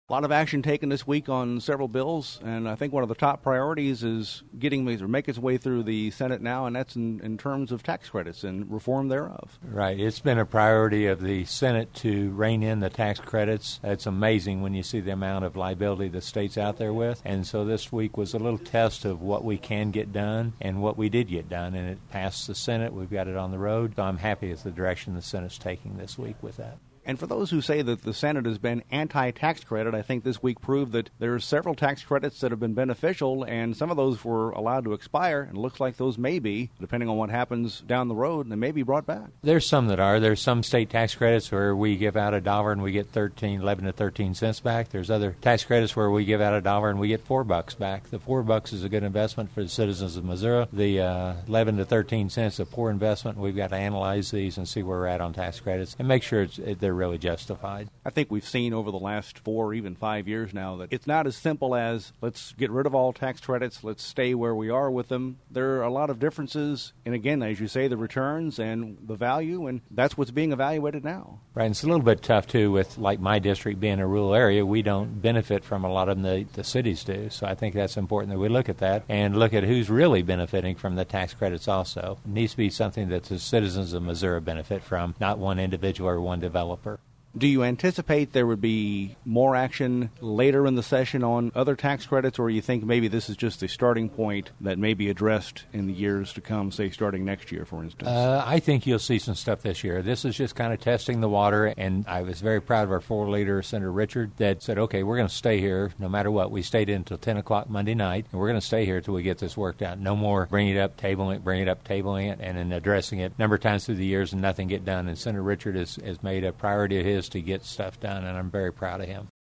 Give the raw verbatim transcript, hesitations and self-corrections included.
A lot of action taken this week on several bills, and I think one of the top priorities is getting these or make its way through the Senate now, and that's in, in terms of tax credits and reform thereof. Right. It's been a priority of the Senate to rein in the tax credits. It's amazing when you see the amount of liability the state's out there with, and so this week was a little test of what we can get done and what we did get done, and it passed the Senate. We've got it on the road, so I'm happy with the direction the Senate's taking this week with that. And for those who say that the Senate has been anti-tax credit, I think this week proved that there are several tax credits that have been beneficial, and some of those were allowed to expire, and it looks like those may be, depending on what happens down the road, they may be brought back. There's some that are. There's some state tax credits where we give out a dollar and we get thirteen, eleven to thirteen cents back. There's other tax credits where we give out a dollar and we get four bucks back. The four bucks is a good investment for the citizens of Missouri. The uh, eleven to thirteen cents is a poor investment. We've got to analyze these and see where we're at on tax credits and make sure it's, it, they're really justified. I think we've seen over the last four or even five years now that it's not as simple as let's get rid of all tax credits, let's stay where we are with them. There are a lot of differences, and again, as you say, the returns and the value, and that's what's being evaluated now. Right, and it's a little bit tough, too, with like my district being a rural area. We don't benefit from a lot of them the, the cities do, so I think that's important that we look at that and look at who's really benefiting from the tax credits also. It needs to be something that the citizens of Missouri benefit from, not one individual or one developer. Do you anticipate there would be more action later in the session on other tax credits, or you think maybe this is just a starting point that may be addressed in the years to come, say starting next year, for instance? Uh, I think you'll see some stuff this year. This is just kind of testing the water, and I was very proud of our floor leader, Senator Richard, that said, okay, we're going to stay here no matter what. We stayed in until ten o'clock Monday night, and we're going to stay here until we get this worked out. No more bring it up, tabling it, bring it up, tabling it, and then addressing it a number of times through the years and nothing get done. And Senator Richard has, has made a priority of his to get stuff done, and I'm very proud of him.